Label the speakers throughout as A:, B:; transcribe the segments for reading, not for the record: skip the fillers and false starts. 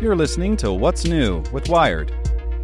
A: You're listening to What's New with Wired.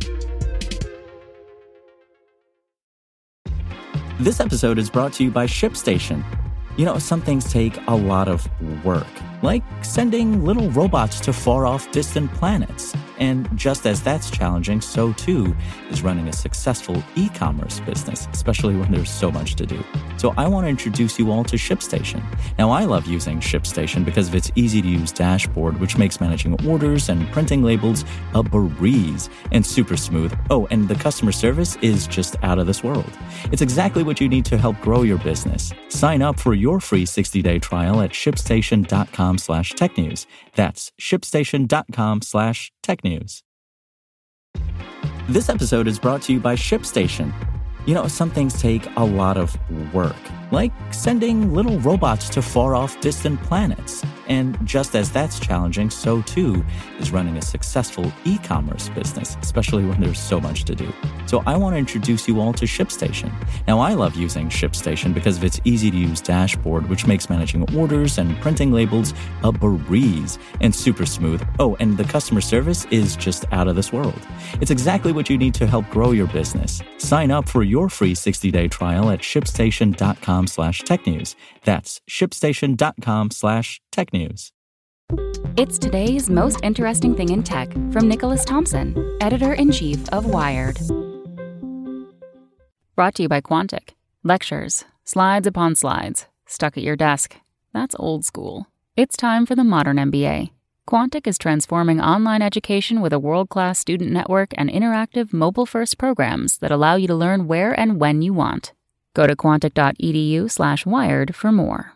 B: This episode is brought to you by ShipStation. You know, some things take a lot of work, like sending little robots to far-off distant planets. And just as that's challenging, so too is running a successful e-commerce business, especially when there's so much to do. So I want to introduce you all to ShipStation. Now, I love using ShipStation because of its easy-to-use dashboard, which makes managing orders and printing labels a breeze and super smooth. Oh, and the customer service is just out of this world. It's exactly what you need to help grow your business. Sign up for your free 60-day trial at shipstation.com/technews. That's shipstation.com/technews. This episode is brought to you by ShipStation. You know, some things take a lot of work, like sending little robots to far-off distant planets. And just as that's challenging, so too is running a successful e-commerce business, especially when there's so much to do. So I want to introduce you all to ShipStation. Now, I love using ShipStation because of its easy-to-use dashboard, which makes managing orders and printing labels a breeze and super smooth. Oh, and the customer service is just out of this world. It's exactly what you need to help grow your business. Sign up for your free 60-day trial at shipstation.com/technews. That's shipstation.com/technews.
C: It's today's most interesting thing in tech from Nicholas Thompson, editor-in-chief of Wired. Brought to you by Quantic. Lectures, slides upon slides, stuck at your desk. That's old school. It's time for the modern MBA. Quantic is transforming online education with a world-class student network and interactive mobile-first programs that allow you to learn where and when you want. Go to quantic.edu/wired for more.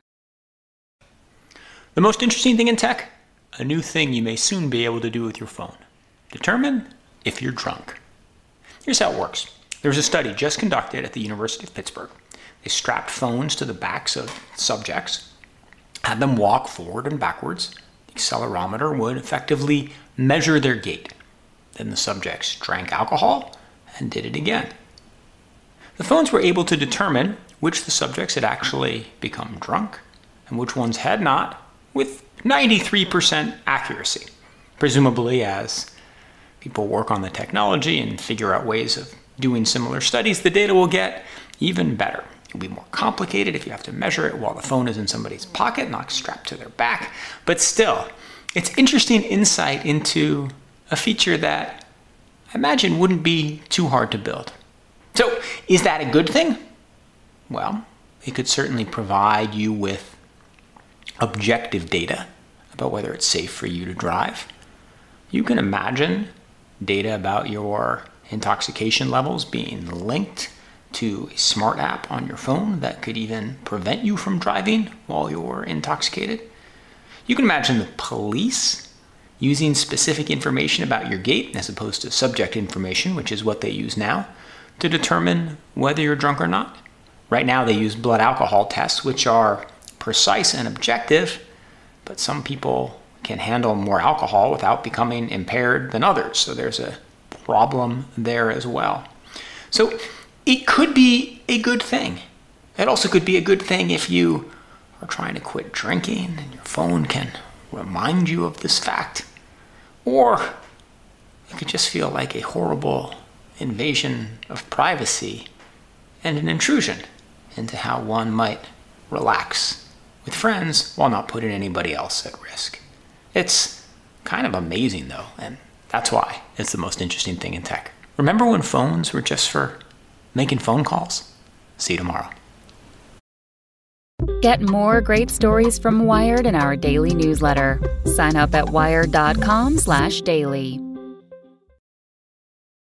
D: The most interesting thing in tech, a new thing you may soon be able to do with your phone. Determine if you're drunk. Here's how it works. There was a study just conducted at the University of Pittsburgh. They strapped phones to the backs of subjects, had them walk forward and backwards. The accelerometer would effectively measure their gait. Then the subjects drank alcohol and did it again. The phones were able to determine which the subjects had actually become drunk and which ones had not, with 93% accuracy. Presumably, as people work on the technology and figure out ways of doing similar studies, the data will get even better. It'll be more complicated if you have to measure it while the phone is in somebody's pocket, not strapped to their back. But still, it's interesting insight into a feature that I imagine wouldn't be too hard to build. So, is that a good thing? Well, it could certainly provide you with objective data about whether it's safe for you to drive. You can imagine data about your intoxication levels being linked to a smart app on your phone that could even prevent you from driving while you're intoxicated. You can imagine the police using specific information about your gait as opposed to subject information, which is what they use now, to determine whether you're drunk or not. Right now they use blood alcohol tests, which are precise and objective, but some people can handle more alcohol without becoming impaired than others. So there's a problem there as well. So it could be a good thing. It also could be a good thing if you are trying to quit drinking and your phone can remind you of this fact. Or it could just feel like a horrible invasion of privacy and an intrusion into how one might relax with friends while not putting anybody else at risk. It's kind of amazing though, and that's why it's the most interesting thing in tech. Remember when phones were just for making phone calls? See you tomorrow.
C: Get more great stories from Wired in our daily newsletter. Sign up at wired.com/daily.